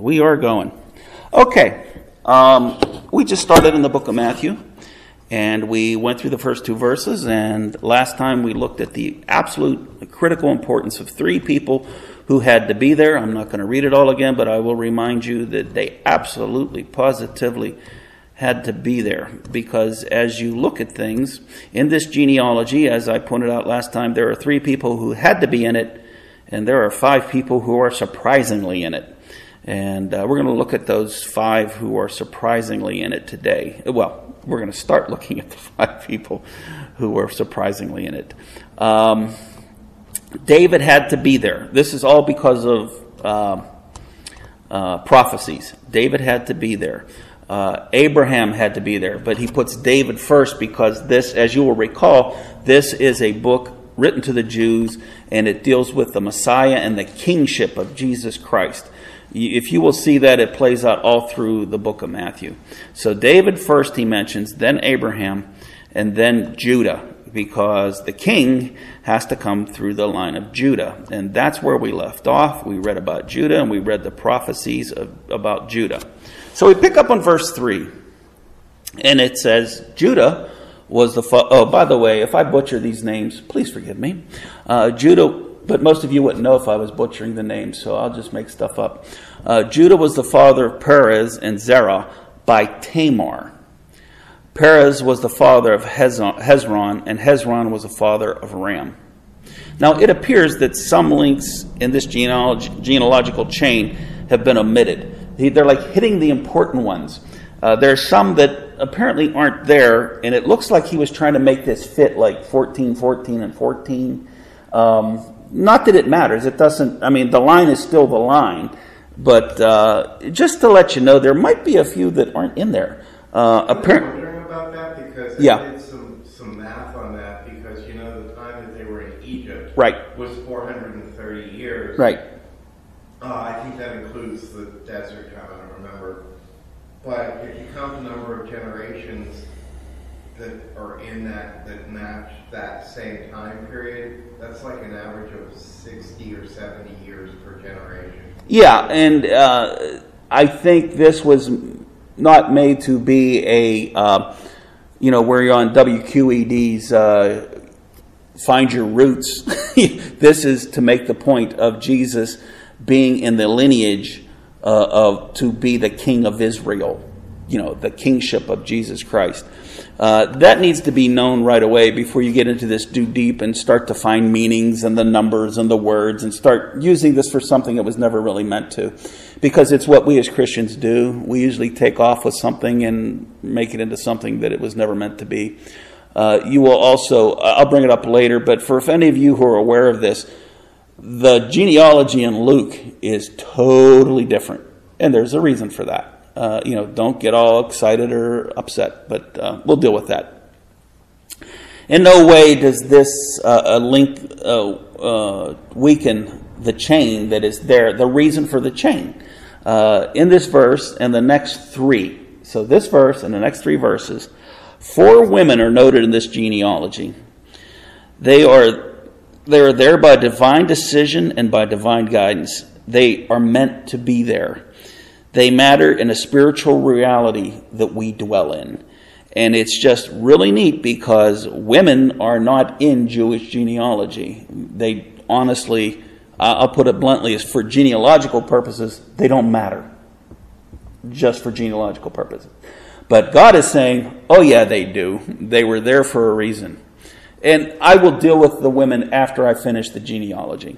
We are going. Okay. We just started in the book of Matthew, and we went through the first two verses, and last time we looked at the absolute critical importance of three people who had to be there. I'm not going to read it all again, but I will remind you that they absolutely, positively had to be there, because as you look at things in this genealogy, as I pointed out last time, there are three people who had to be in it, and there are five people who are surprisingly in it. And we're going to look at those five who are surprisingly in it today. Well, we're going to start looking at the five people who are surprisingly in it. David had to be there. This is all because of prophecies. David had to be there. Abraham had to be there, but he puts David first because this, as you will recall, this is a book written to the Jews, and it deals with the Messiah and the kingship of Jesus Christ. If you will see that, it plays out all through the book of Matthew. So David first he mentions, then Abraham, and then Judah, because the king has to come through the line of Judah. And that's where we left off. We read about Judah, and we read the prophecies about Judah. So we pick up on verse 3, and it says, Judah was the... Oh, by the way, if I butcher these names, please forgive me. Judah... But most of you wouldn't know if I was butchering the names, so I'll just make stuff up. Judah was the father of Perez and Zerah by Tamar. Perez was the father of Hezron, and Hezron was the father of Ram. Now, it appears that some links in this genealogical chain have been omitted. They're like hitting the important ones. There are some that apparently aren't there, and it looks like he was trying to make this fit like 14, 14, and 14. Not that it matters. It doesn't. I mean, the line is still the line. But just to let you know, there might be a few that aren't in there. I'm wondering about that because I did some math on that, because you know the time that they were in Egypt was 430 years. Right. I think that includes the desert time. I don't remember. But if you count the number of generations that are in that match that same time period, that's like an average of 60 or 70 years per generation. Yeah, and I think this was not made to be a, where you're on WQED's Find Your Roots. This is to make the point of Jesus being in the lineage to be the king of Israel, the kingship of Jesus Christ. That needs to be known right away before you get into this too deep and start to find meanings and the numbers and the words and start using this for something it was never really meant to. Because it's what we as Christians do. We usually take off with something and make it into something that it was never meant to be. You will also, I'll bring it up later, but for if any of you who are aware of this, the genealogy in Luke is totally different. And there's a reason for that. Don't get all excited or upset, but we'll deal with that. In no way does this weaken the chain that is there, the reason for the chain. In this verse and the next three, so this verse and the next three verses, 4 women are noted in this genealogy. They are there by divine decision and by divine guidance. They are meant to be there. They matter in a spiritual reality that we dwell in. And it's just really neat because women are not in Jewish genealogy. They honestly, I'll put it bluntly, is for genealogical purposes, they don't matter. Just for genealogical purposes. But God is saying, oh yeah, they do. They were there for a reason. And I will deal with the women after I finish the genealogy.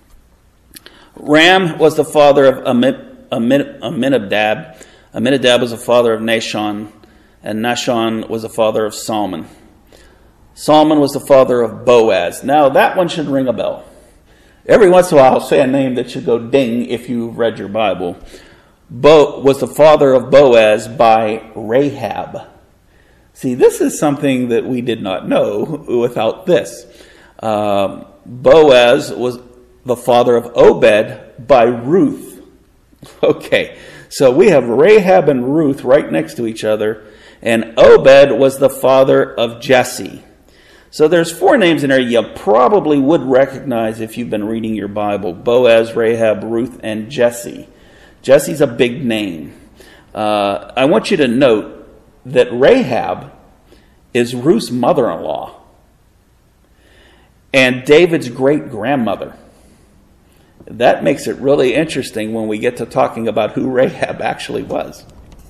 Ram was the father of Amminadab. Amminadab was the father of Nahshon, and Nahshon was the father of Salmon. Salmon was the father of Boaz. Now that one should ring a bell. Every once in a while I'll say a name that should go ding if you've read your Bible. Was the father of Boaz by Rahab. See, this is something that we did not know without this. Boaz was the father of Obed by Ruth. Okay, so we have Rahab and Ruth right next to each other, and Obed was the father of Jesse. So there's 4 names in there you probably would recognize if you've been reading your Bible: Boaz, Rahab, Ruth, and Jesse. Jesse's a big name. I want you to note that Rahab is Ruth's mother-in-law and David's great-grandmother. That makes it really interesting when we get to talking about who Rahab actually was.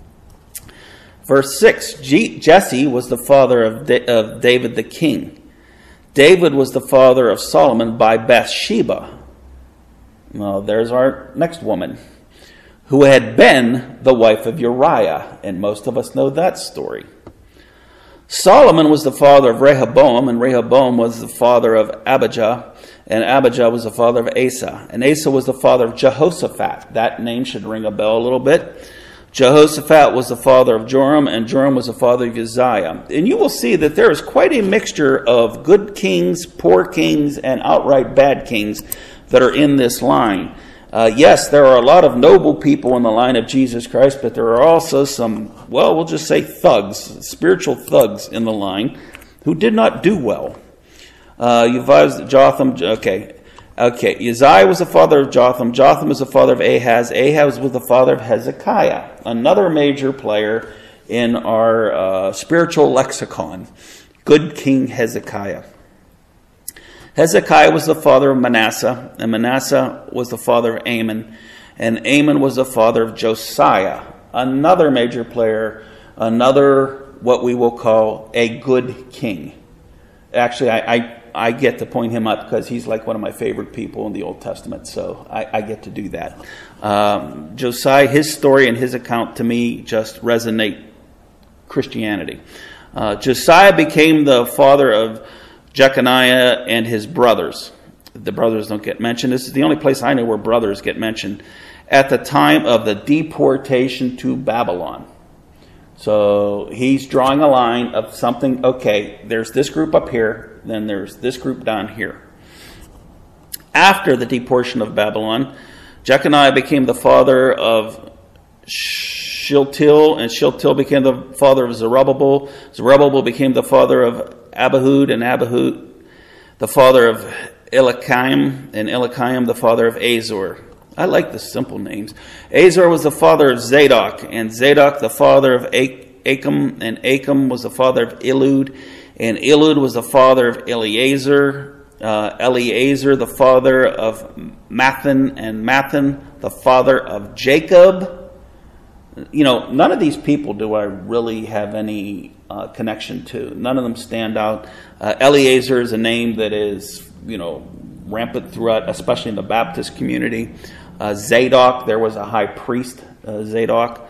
Verse 6, Jesse was the father of David the king. David was the father of Solomon by Bathsheba. Well, there's our next woman, who had been the wife of Uriah, and most of us know that story. Solomon was the father of Rehoboam, and Rehoboam was the father of Abijah, and Abijah was the father of Asa, and Asa was the father of Jehoshaphat. That name should ring a bell a little bit. Jehoshaphat was the father of Joram, and Joram was the father of Uzziah. And you will see that there is quite a mixture of good kings, poor kings, and outright bad kings that are in this line. Yes, there are a lot of noble people in the line of Jesus Christ, but there are also some, well, we'll just say thugs, spiritual thugs in the line who did not do well. Jotham, okay. Uzziah was the father of Jotham. Jotham was the father of Ahaz. Ahaz was the father of Hezekiah, another major player in our spiritual lexicon. Good King Hezekiah. Hezekiah was the father of Manasseh, and Manasseh was the father of Amon, and Amon was the father of Josiah, another major player, another what we will call a good king. Actually, I get to point him up because he's like one of my favorite people in the Old Testament, so I get to do that. Josiah, his story and his account to me just resonate Christianity. Josiah became the father of Jeconiah and his brothers. The brothers don't get mentioned. This is the only place I know where brothers get mentioned. At the time of the deportation to Babylon. So he's drawing a line of something, okay, there's this group up here, then there's this group down here. After the deportation of Babylon, Jeconiah became the father of Shealtiel, and Shealtiel became the father of Zerubbabel. Zerubbabel became the father of Abihud, and Abihud the father of Eliakim, and Eliakim the father of Azor. I like the simple names. Azor was the father of Zadok, and Zadok the father of Achim, and Achim was the father of Elud, and Elud was the father of Eleazar, Eleazar the father of Mathan, and Mathan the father of Jacob. You know, none of these people do I really have any connection to. None of them stand out. Eleazar is a name that is, rampant throughout, especially in the Baptist community. Zadok, there was a high priest, Zadok.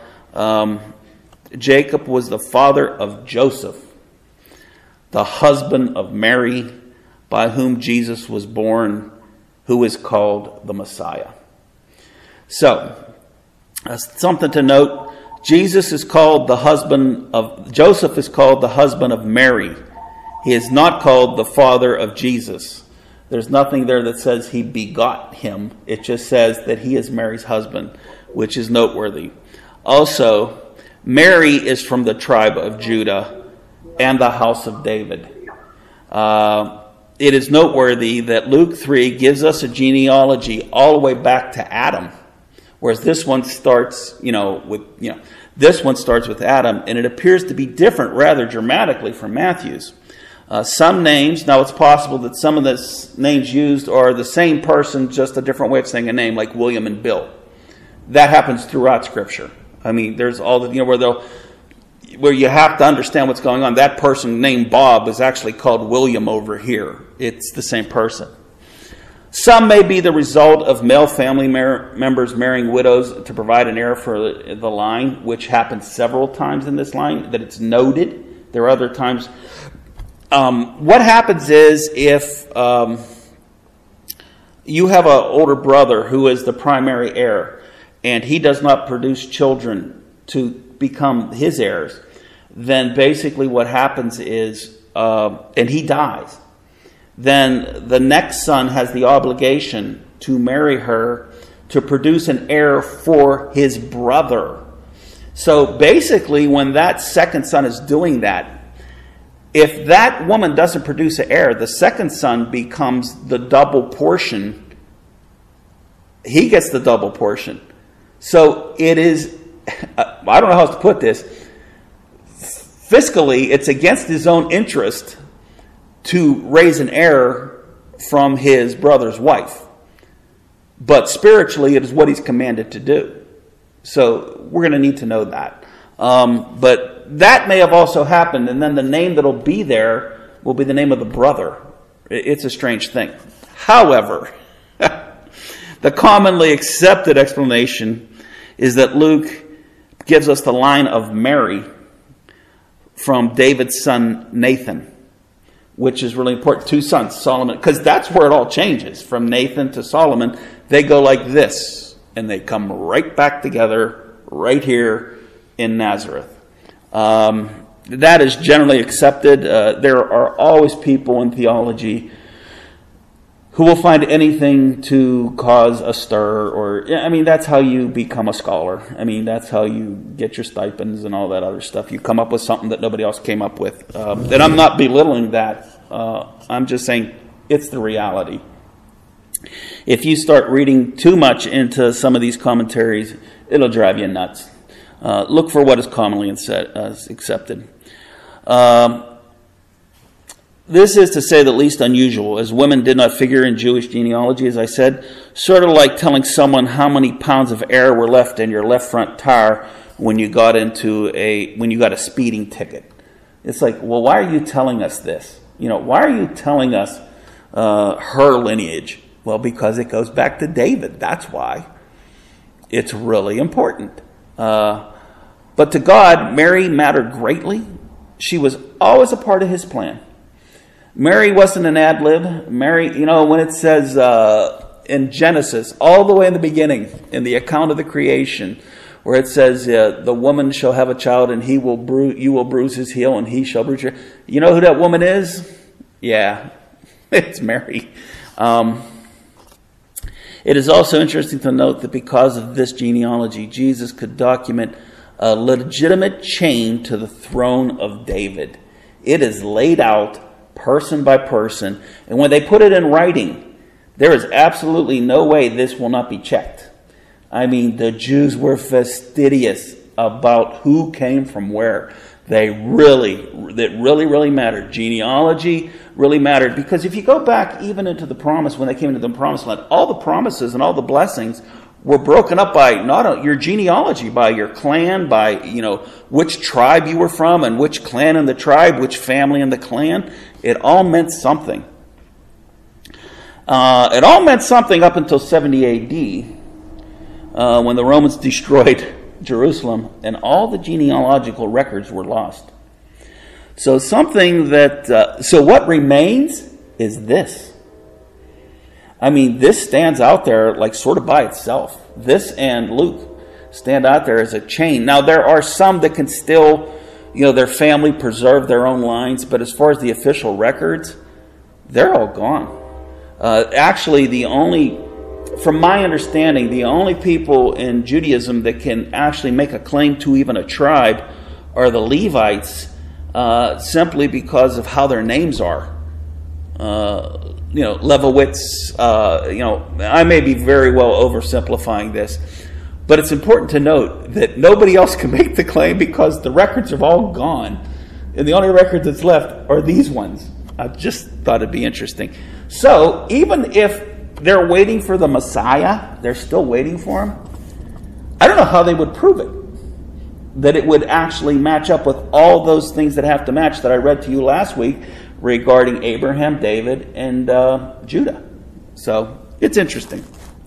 Jacob was the father of Joseph, the husband of Mary, by whom Jesus was born, who is called the Messiah. So, something to note, Joseph is called the husband of Mary. He is not called the father of Jesus. There's nothing there that says he begot him. It just says that he is Mary's husband, which is noteworthy. Also, Mary is from the tribe of Judah and the house of David. It is noteworthy that Luke 3 gives us a genealogy all the way back to Adam. Whereas this one starts, this one starts with Adam, and it appears to be different rather dramatically from Matthew's. Some names, now it's possible that some of the names used are the same person, just a different way of saying a name, like William and Bill. That happens throughout Scripture. I mean, there's all the, where you have to understand what's going on. That person named Bob is actually called William over here. It's the same person. Some may be the result of male family members marrying widows to provide an heir for the line, which happens several times in this line, that it's noted. There are other times. What happens is if you have an older brother who is the primary heir, and he does not produce children to become his heirs, then basically what happens is, and he dies, then the next son has the obligation to marry her to produce an heir for his brother. So basically, when that second son is doing that, if that woman doesn't produce an heir, the second son becomes the double portion. He gets the double portion. So it is, I don't know how else to put this, fiscally, it's against his own interest to raise an heir from his brother's wife. But spiritually, it is what he's commanded to do. So we're going to need to know that. But that may have also happened, and then the name that'll be there will be the name of the brother. It's a strange thing. However, the commonly accepted explanation is that Luke gives us the line of Mary from David's son Nathan, which is really important. 2 sons, Solomon, because that's where it all changes. From Nathan to Solomon, they go like this, and they come right back together right here in Nazareth. That is generally accepted. There are always people in theology who will find anything to cause a stir, or, I mean, that's how you become a scholar. I mean, that's how you get your stipends and all that other stuff. You come up with something that nobody else came up with. And I'm not belittling that. I'm just saying it's the reality. If you start reading too much into some of these commentaries, it'll drive you nuts. Look for what is commonly accepted. This is, to say the least, unusual, as women did not figure in Jewish genealogy, as I said, sort of like telling someone how many pounds of air were left in your left front tire when you got a speeding ticket. It's like, well, why are you telling us this? Why are you telling us her lineage? Well, because it goes back to David. That's why. It's really important. But to God, Mary mattered greatly. She was always a part of his plan. Mary wasn't an ad lib. Mary, when it says in Genesis, all the way in the beginning, in the account of the creation, where it says, the woman shall have a child, and you will bruise his heel, and he shall bruise your... You know who that woman is? Yeah, it's Mary. It is also interesting to note that because of this genealogy, Jesus could document a legitimate chain to the throne of David. It is laid out person by person, and when they put it in writing, there is absolutely no way this will not be checked. I mean, the Jews were fastidious about who came from where. That really mattered. Genealogy really mattered, because if you go back even into the promise, when they came into the promised land, all the promises and all the blessings were broken up by not your genealogy, by your clan, by which tribe you were from, and which clan in the tribe, which family in the clan. It all meant something. It all meant something up until 70 A.D., when the Romans destroyed Jerusalem, and all the genealogical records were lost. So what remains is this. I mean, this stands out there like sort of by itself. This and Luke stand out there as a chain. Now, there are some that can still, their family preserve their own lines, but as far as the official records, they're all gone. Actually, from my understanding, the only people in Judaism that can actually make a claim to even a tribe are the Levites, simply because of how their names are. Levowitz, I may be very well oversimplifying this, but it's important to note that nobody else can make the claim because the records have all gone. And the only records that's left are these ones. I just thought it'd be interesting. So even if they're waiting for the Messiah, they're still waiting for him, I don't know how they would prove it, that it would actually match up with all those things that have to match that I read to you last week regarding Abraham, David, and Judah. So it's interesting.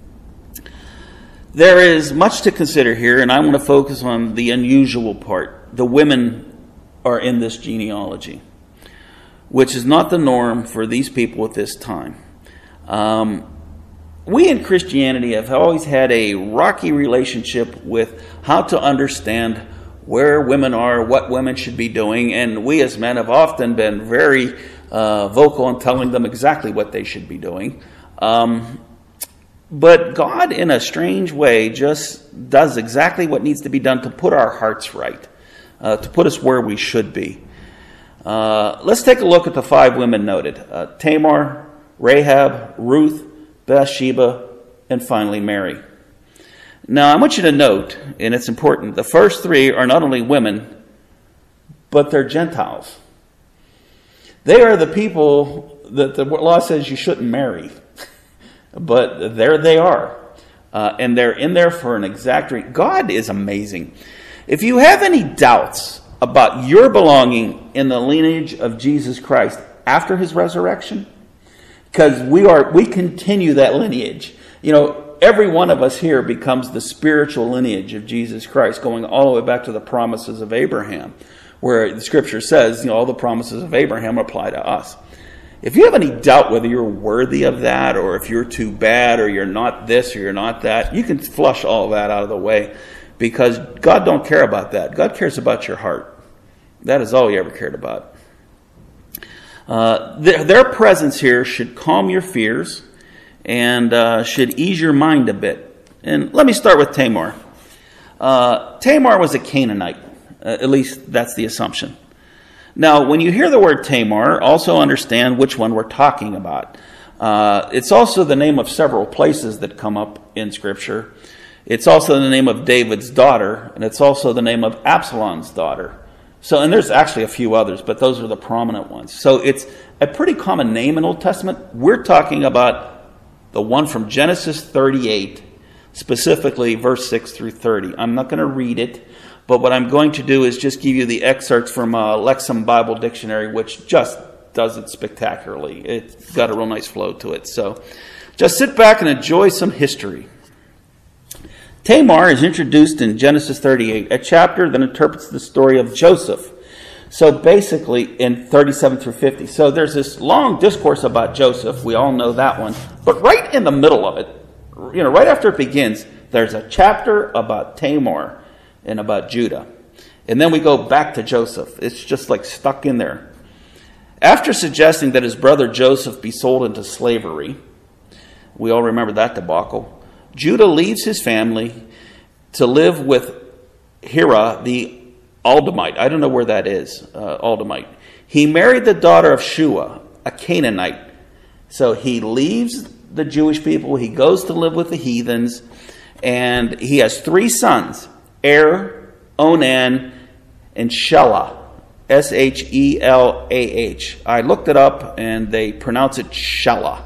There is much to consider here, and I want to focus on the unusual part. The women are in this genealogy, which is not the norm for these people at this time. We in Christianity have always had a rocky relationship with how to understand where women are, what women should be doing, and we as men have often been very vocal in telling them exactly what they should be doing. But God, in a strange way, just does exactly what needs to be done to put our hearts right, to put us where we should be. Let's take a look at the 5 women noted. Tamar, Rahab, Ruth, Bathsheba, and finally Mary. Now, I want you to note, and it's important, the first three are not only women, but they're Gentiles. They are the people that the law says you shouldn't marry. But there they are. And they're in there for an exact reason. God is amazing. If you have any doubts about your belonging in the lineage of Jesus Christ after his resurrection, because we continue that lineage. You know, every one of us here becomes the spiritual lineage of Jesus Christ, going all the way back to the promises of Abraham, where the scripture says, you know, all the promises of Abraham apply to us. If you have any doubt whether you're worthy of that, or if you're too bad, or you're not this, or you're not that, you can flush all that out of the way, because God don't care about that. God cares about your heart. That is all he ever cared about. Their presence here should calm your fears and should ease your mind a bit. And let me start with Tamar. Tamar was a Canaanite. At least that's the assumption. Now, when you hear the word Tamar, also understand which one we're talking about. It's also the name of several places that come up in Scripture. It's also the name of David's daughter, and it's also the name of Absalom's daughter. So, and there's actually a few others, but those are the prominent ones. So it's a pretty common name in Old Testament. We're talking about the one from Genesis 38, specifically verse 6 through 30. I'm not going to read it. But what I'm going to do is just give you the excerpts from Lexham Bible Dictionary, which just does it spectacularly. It's got a real nice flow to it. So just sit back and enjoy some history. Tamar is introduced in Genesis 38, a chapter that interprets the story of Joseph. So basically in 37 through 50. So there's this long discourse about Joseph. We all know that one. But right in the middle of it, you know, right after it begins, there's a chapter about Tamar and about Judah. And then we go back to Joseph. It's just like stuck in there. After suggesting that his brother Joseph be sold into slavery, we all remember that debacle, Judah leaves his family to live with Hira the Aldamite. I don't know where that is, Aldamite. He married the daughter of Shua, a Canaanite. So he leaves the Jewish people. He goes to live with the heathens. And he has three sons, Onan, and Shelah, Shelah. I looked it up, and they pronounce it Shelah.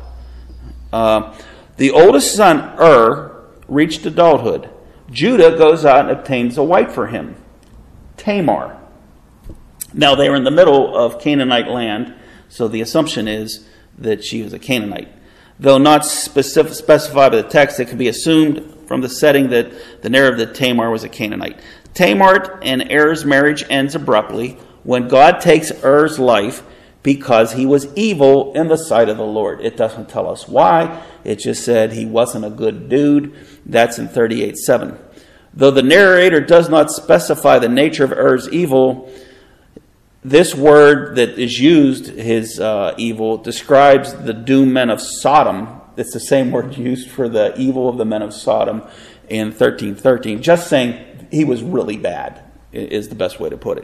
The oldest son, reached adulthood. Judah goes out and obtains a wife for him, Tamar. Now, they were in the middle of Canaanite land, so the assumption is that she was a Canaanite. Though not specified by the text, it can be assumed from the setting that the narrative that Tamar was a Canaanite. Tamar and Er's marriage ends abruptly when God takes Er's life because he was evil in the sight of the Lord. It doesn't tell us why. It just said he wasn't a good dude. That's in 38:7. Though the narrator does not specify the nature of Er's evil, this word that is used, his evil, describes the doomed men of Sodom. It's the same word used for the evil of the men of Sodom in 13:13. Just saying he was really bad is the best way to put it.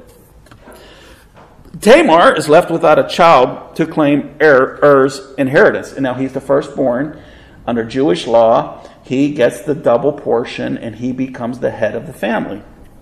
Tamar is left without a child to claim Er's inheritance. And now he's the firstborn. Under Jewish law, he gets the double portion and he becomes the head of the family.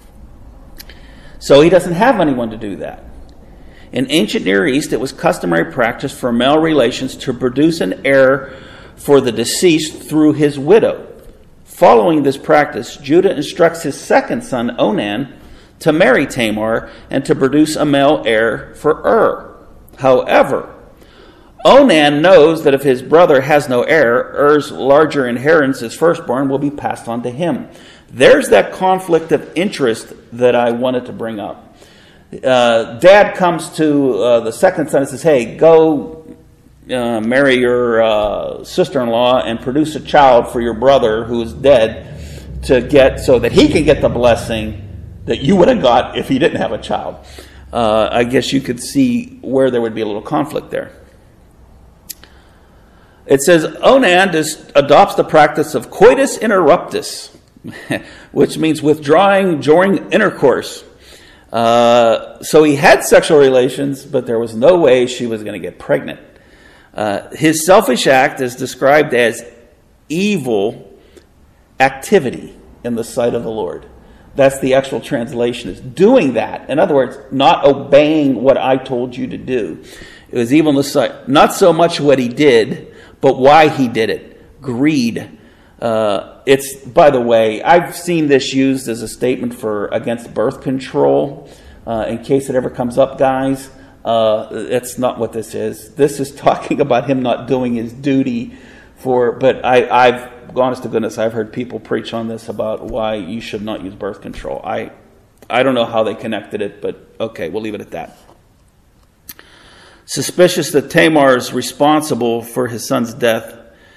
So he doesn't have anyone to do that. In ancient Near East, it was customary practice for male relations to produce an heir for the deceased through his widow. Following this practice, Judah instructs his second son, Onan, to marry Tamar and to produce a male heir for However, Onan knows that if his brother has no heir, Er's larger inheritance as firstborn will be passed on to him. There's that conflict of interest that I wanted to bring up. Dad comes to the second son and says, hey, go marry your sister-in-law and produce a child for your brother who is dead to get so that he can get the blessing that you would have got if he didn't have a child. I guess you could see where there would be a little conflict there. It says Onan adopts the practice of coitus interruptus, which means withdrawing during intercourse. So he had sexual relations, but there was no way she was going to get pregnant. His selfish act is described as evil activity. in the sight of the Lord. That's the actual translation, is doing that. In other words, not obeying what I told you to do. It was evil in the sight. Not so much what he did, but why he did it. Greed. It's, by the way, I've seen this used as a statement against birth control. In case it ever comes up, guys, it's not what this is. This is talking about him not doing his duty but I've, honest to goodness, I've heard people preach on this about why you should not use birth control. I don't know how they connected it, but okay, we'll leave it at that. Suspicious that Tamar is responsible for his son's death.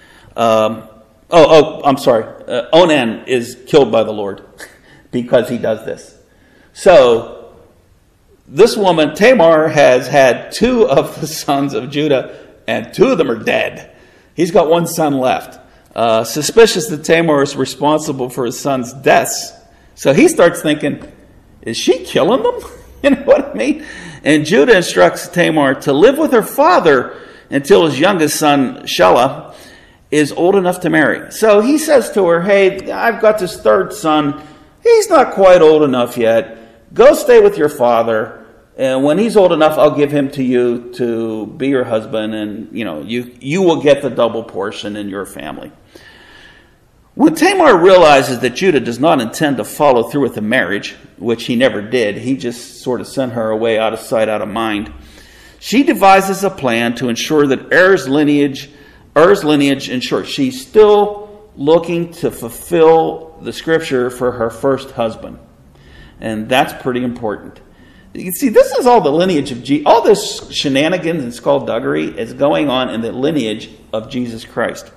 I'm sorry. Onan is killed by the Lord because he does this. So, this woman, Tamar, has had 2 of the sons of Judah, and 2 of them are dead. He's got 1 son left. Suspicious that Tamar is responsible for his son's deaths. So he starts thinking, is she killing them? You know what I mean? And Judah instructs Tamar to live with her father until his youngest son, Shelah, is old enough to marry. So he says to her, hey, I've got this 3rd son. He's not quite old enough yet. Go stay with your father. And when he's old enough, I'll give him to you to be your husband. And, you will get the double portion in your family. When Tamar realizes that Judah does not intend to follow through with the marriage, which he never did, he just sort of sent her away out of sight, out of mind, she devises a plan to ensure that Er's lineage ensures. She's still looking to fulfill the scripture for her first husband. And that's pretty important. You can see, this is all the lineage of Jesus. All this shenanigans and skullduggery is going on in the lineage of Jesus Christ.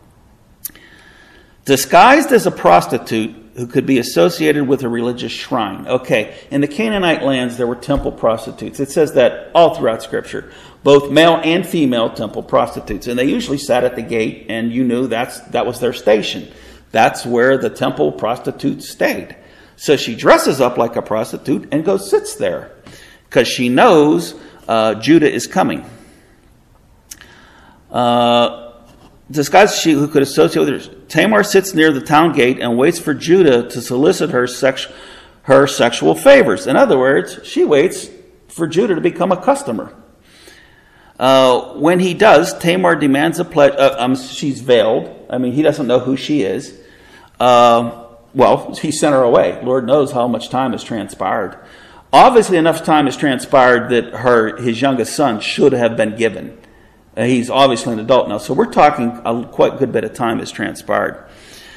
Disguised as a prostitute who could be associated with a religious shrine. Okay, in the Canaanite lands there were temple prostitutes. It says that all throughout Scripture. Both male and female temple prostitutes. And they usually sat at the gate, and you knew that was their station. That's where the temple prostitutes stayed. So she dresses up like a prostitute and goes sits there because she knows Judah is coming. Disguised she who could associate with her. Tamar sits near the town gate and waits for Judah to solicit her sexual favors. In other words, she waits for Judah to become a customer. When he does, Tamar demands a pledge. She's veiled. I mean, he doesn't know who she is. He sent her away. Lord knows how much time has transpired. Obviously, enough time has transpired that his youngest son should have been given. He's obviously an adult now. So we're talking a quite good bit of time has transpired.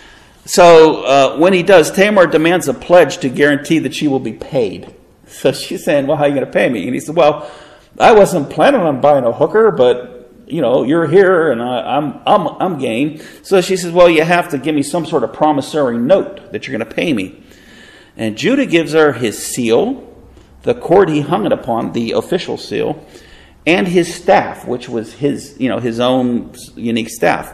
So when he does, Tamar demands a pledge to guarantee that she will be paid. So she's saying, well, how are you going to pay me? And he said, well, I wasn't planning on buying a hooker, but you're here and I'm game. So she says, well, you have to give me some sort of promissory note that you're going to pay me. And Judah gives her his seal, the cord he hung it upon, the official seal, and his staff, which was his own unique staff.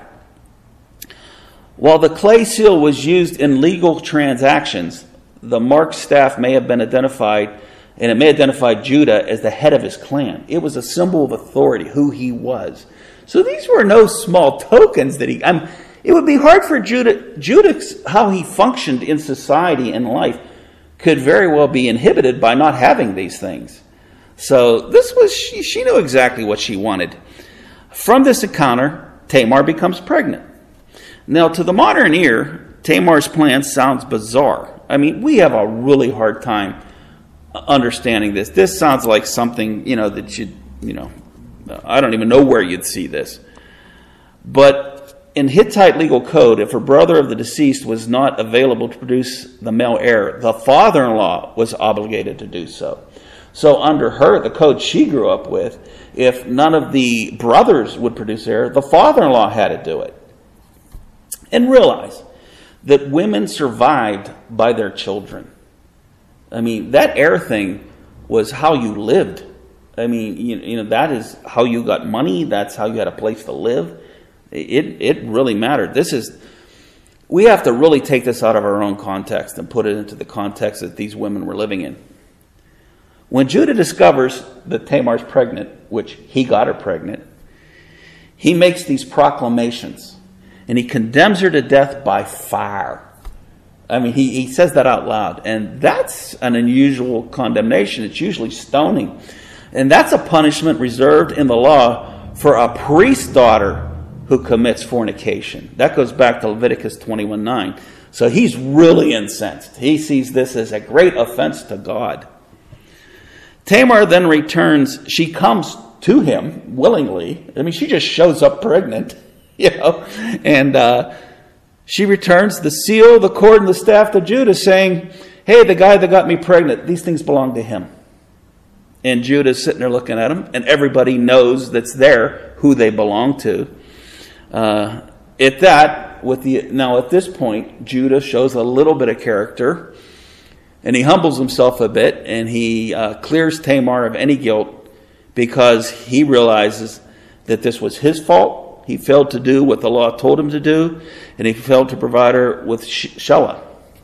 While the clay seal was used in legal transactions, the marked staff may have been identified, and it may identify Judah as the head of his clan. It was a symbol of authority, who he was. So these were no small tokens that it would be hard for Judah, how he functioned in society and life, could very well be inhibited by not having these things. So she knew exactly what she wanted. From this encounter, Tamar becomes pregnant. Now, to the modern ear, Tamar's plan sounds bizarre. I mean, we have a really hard time understanding this. This sounds like something, that I don't even know where you'd see this. But in Hittite legal code, if a brother of the deceased was not available to produce the male heir, the father-in-law was obligated to do so. So under the code she grew up with, if none of the brothers would produce heir, the father-in-law had to do it. And realize that women survived by their children. I mean, that heir thing was how you lived. I mean, that is how you got money. That's how you had a place to live. It really mattered. We have to really take this out of our own context and put it into the context that these women were living in. When Judah discovers that Tamar's pregnant, which he got her pregnant, he makes these proclamations, and he condemns her to death by fire. I mean, he says that out loud. And that's an unusual condemnation. It's usually stoning. And that's a punishment reserved in the law for a priest's daughter who commits fornication. That goes back to Leviticus 21:9. So he's really incensed. He sees this as a great offense to God. Tamar then returns. She comes to him willingly. I mean, she just shows up pregnant, and she returns the seal, the cord, and the staff to Judah, saying, hey, the guy that got me pregnant, these things belong to him. And Judah's sitting there looking at him, and everybody knows that's there who they belong to. Now at this point, Judah shows a little bit of character, and he humbles himself a bit, and he clears Tamar of any guilt because he realizes that this was his fault. He failed to do what the law told him to do, and he failed to provide her with Shelah.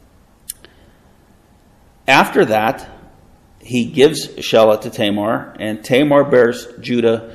After that, he gives Shelah to Tamar, and Tamar bears Judah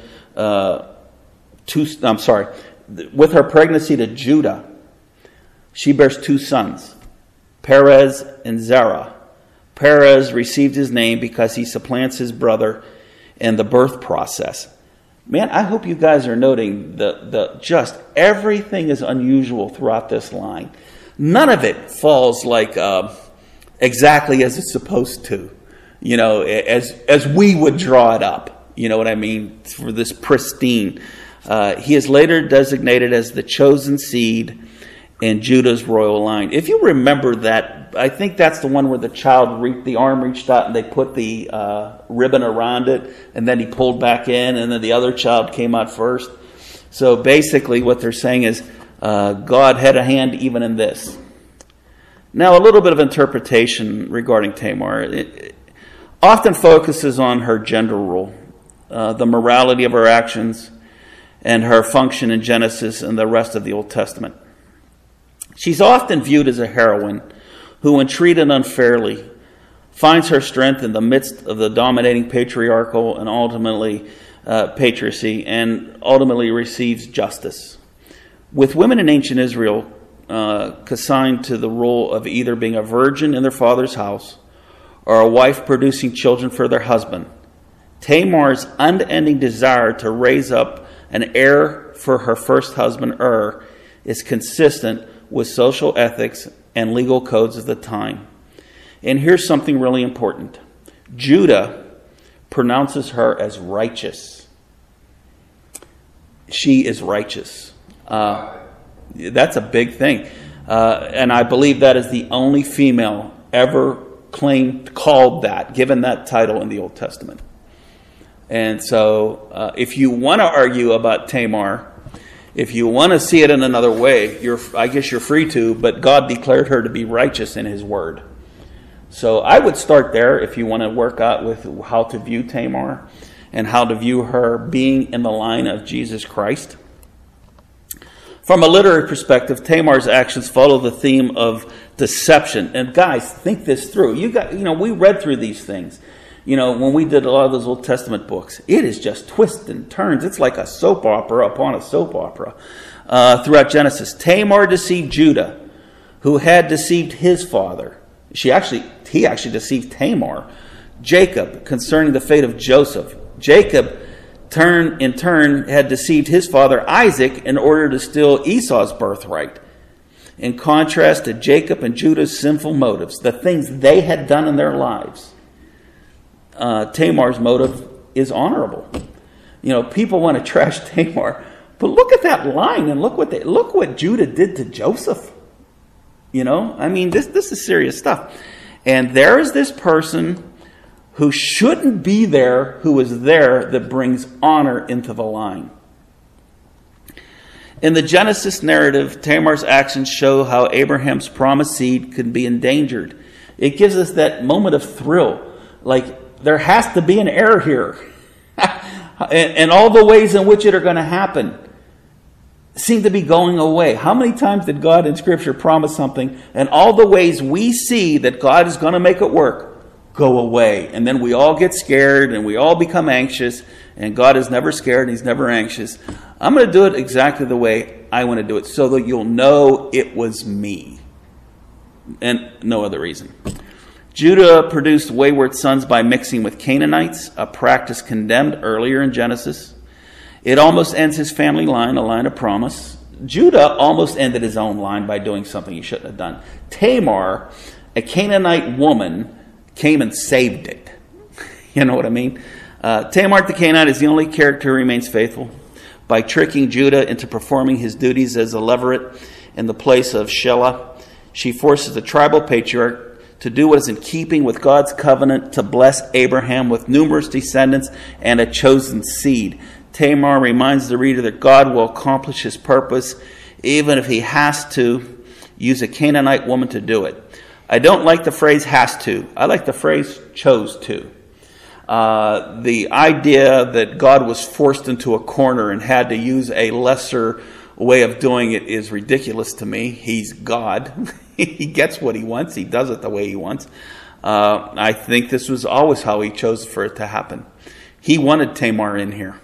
with her pregnancy to Judah, she bears two sons, Perez and Zerah. Perez received his name because he supplants his brother in the birth process. Man, I hope you guys are noting just everything is unusual throughout this line. None of it falls like exactly as it's supposed to, as we would draw it up. You know what I mean? For this pristine. He is later designated as the chosen seed in Judah's royal line. If you remember that, I think that's the one where the arm reached out and they put the ribbon around it, and then he pulled back in, and then the other child came out first. So basically what they're saying is God had a hand even in this. Now a little bit of interpretation regarding Tamar. It often focuses on her gender role, the morality of her actions, and her function in Genesis and the rest of the Old Testament. She's often viewed as a heroine who, when treated unfairly, finds her strength in the midst of the dominating patriarchal and ultimately patriarchy, and ultimately receives justice. With women in ancient Israel consigned to the role of either being a virgin in their father's house or a wife producing children for their husband, Tamar's unending desire to raise up an heir for her first husband, is consistent with social ethics and legal codes of the time. And here's something really important. Judah pronounces her as righteous. She is righteous. That's a big thing. And I believe that is the only female ever called that, given that title in the Old Testament. And so if you want to argue about Tamar, if you want to see it in another way, I guess you're free to, but God declared her to be righteous in his word. So I would start there if you want to work out with how to view Tamar and how to view her being in the line of Jesus Christ. From a literary perspective, Tamar's actions follow the theme of deception. And guys, think this through. We read through these things. When we did a lot of those Old Testament books, it is just twists and turns. It's like a soap opera upon a soap opera throughout Genesis. Tamar deceived Judah, who had deceived his father. He actually deceived Tamar. Jacob, concerning the fate of Joseph. Jacob, in turn, had deceived his father Isaac in order to steal Esau's birthright. In contrast to Jacob and Judah's sinful motives, the things they had done in their lives, Tamar's motive is honorable. People want to trash Tamar, but look at that line and look what Judah did to Joseph. This is serious stuff. And there is this person who shouldn't be there, who is there, that brings honor into the line. In the Genesis narrative, Tamar's actions show how Abraham's promised seed could be endangered. It gives us that moment of thrill, like, there has to be an heir here. And all the ways in which it are going to happen seem to be going away. How many times did God in Scripture promise something, and all the ways we see that God is going to make it work go away? And then we all get scared, and we all become anxious, and God is never scared, and he's never anxious. I'm going to do it exactly the way I want to do it, so that you'll know it was me. and no other reason. Judah produced wayward sons by mixing with Canaanites, a practice condemned earlier in Genesis. It almost ends his family line, a line of promise. Judah almost ended his own line by doing something he shouldn't have done. Tamar, a Canaanite woman, came and saved it. You know what I mean? Tamar the Canaanite is the only character who remains faithful. By tricking Judah into performing his duties as a levirate in the place of Shelah, she forces the tribal patriarch to do what is in keeping with God's covenant to bless Abraham with numerous descendants and a chosen seed. Tamar reminds the reader that God will accomplish his purpose even if he has to use a Canaanite woman to do it. I don't like the phrase has to. I like the phrase chose to. The idea that God was forced into a corner and had to use a lesser way of doing it is ridiculous to me. He's God. He gets what he wants. He does it the way he wants. I think this was always how he chose for it to happen. He wanted Tamar in here.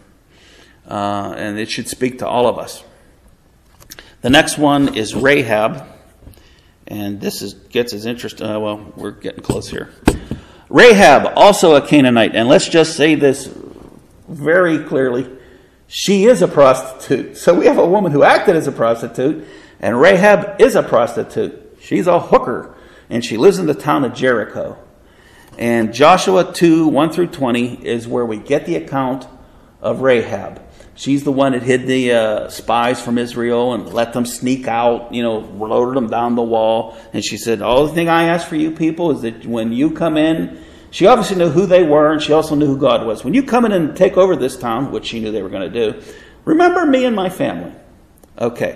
And it should speak to all of us. The next one is Rahab. And this gets as interesting. Well, we're getting close here. Rahab, also a Canaanite. And let's just say this very clearly. She is a prostitute. So we have a woman who acted as a prostitute. And Rahab is a prostitute. She's a hooker, and she lives in the town of Jericho. And Joshua 2, 1 through 20 is where we get the account of Rahab. She's the one that hid the spies from Israel and let them sneak out, loaded them down the wall. And she said, the only thing I ask for you people is that when you come in, she obviously knew who they were, and she also knew who God was. When you come in and take over this town, which she knew they were going to do, remember me and my family. Okay.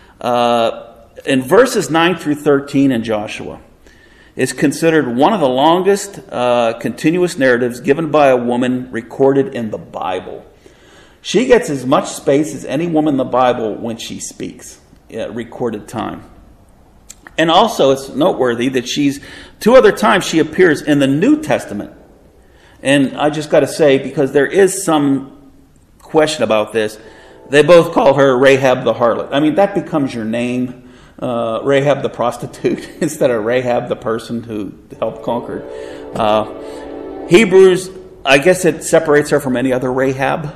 In verses 9 through 13 in Joshua, is considered one of the longest continuous narratives given by a woman recorded in the Bible. She gets as much space as any woman in the Bible when she speaks, recorded time. And also it's noteworthy that two other times she appears in the New Testament. And I just got to say, because there is some question about this, they both call her Rahab the harlot. I mean, that becomes your name. Rahab the prostitute instead of Rahab the person who helped conquer. Hebrews, I guess it separates her from any other Rahab.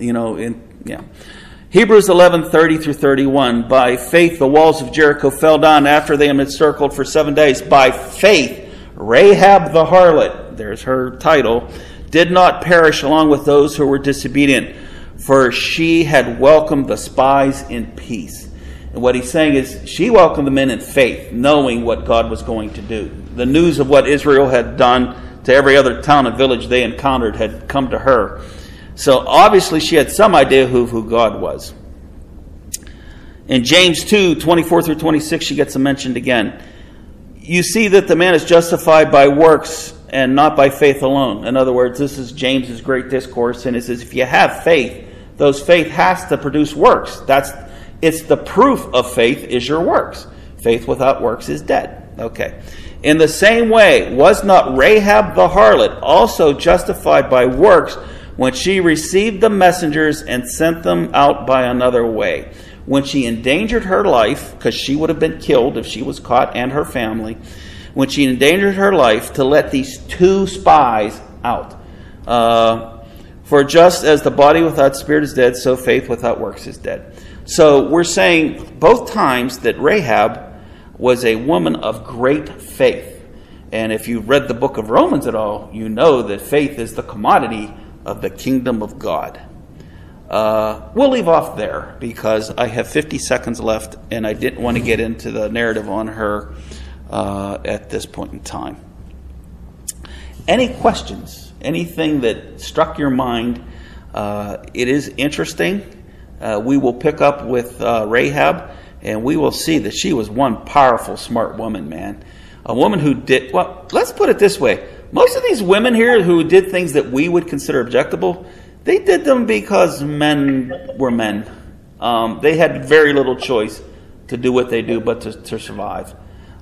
Hebrews 11:30 through 31. By faith the walls of Jericho fell down after they had been encircled for 7 days. By faith Rahab the harlot, there's her title, did not perish along with those who were disobedient, for she had welcomed the spies in peace. And what he's saying is she welcomed them in faith, knowing what God was going to do. The news of what Israel had done to every other town and village they encountered had come to her. So obviously she had some idea who God was. In James 2, 24 through 26, she gets mentioned again. You see that the man is justified by works and not by faith alone. In other words, this is James's great discourse, and it says if you have faith, those faith has to produce works. It's the proof of faith is your works. Faith without works is dead. Okay. In the same way, was not Rahab the harlot also justified by works when she received the messengers and sent them out by another way? When she endangered her life, because she would have been killed if she was caught, and her family, when she endangered her life to let these two spies out. For just as the body without spirit is dead, so faith without works is dead. So we're saying both times that Rahab was a woman of great faith. And if you've read the book of Romans at all, you know that faith is the commodity of the kingdom of God. We'll leave off there because I have 50 seconds left and I didn't want to get into the narrative on her at this point in time. Any questions? Anything that struck your mind? It is interesting. We will pick up with Rahab, and we will see that she was one powerful, smart woman, man. A woman who did, well, let's put it this way. Most of these women here who did things that we would consider objectable, they did them because men were men. They had very little choice to do what they do but to survive.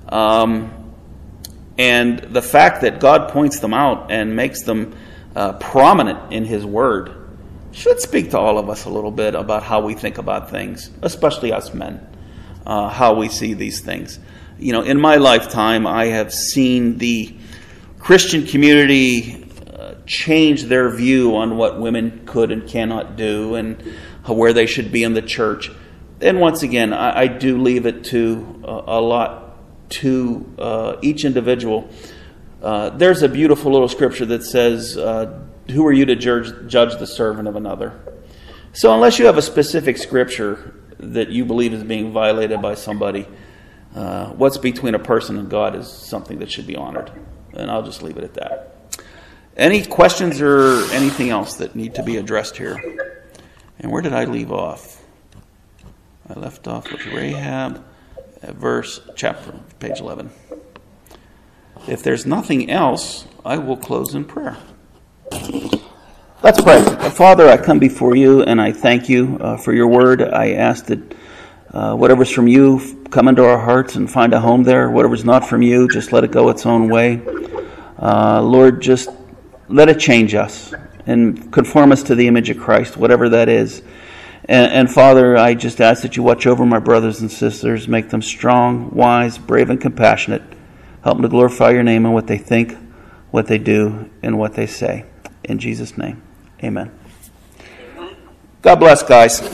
And the fact that God points them out and makes them prominent in His Word should speak to all of us a little bit about how we think about things, especially us men, how we see these things. in my lifetime, I have seen the Christian community change their view on what women could and cannot do and where they should be in the church. And once again, I do leave it to a lot to each individual. There's a beautiful little scripture that says, who are you to judge the servant of another? So unless you have a specific scripture that you believe is being violated by somebody, what's between a person and God is something that should be honored. And I'll just leave it at that. Any questions or anything else that need to be addressed here? And where did I leave off? I left off with Rahab, chapter, page 11. If there's nothing else, I will close in prayer. Let's pray. Father, I come before you and I thank you for your word. I ask that whatever's from you come into our hearts and find a home there. Whatever's not from you, just let it go its own way. Lord, just let it change us and conform us to the image of Christ, whatever that is. And Father, I just ask that you watch over my brothers and sisters, make them strong, wise, brave, and compassionate. Help them to glorify your name in what they think, what they do, and what they say. In Jesus' name, amen. God bless, guys.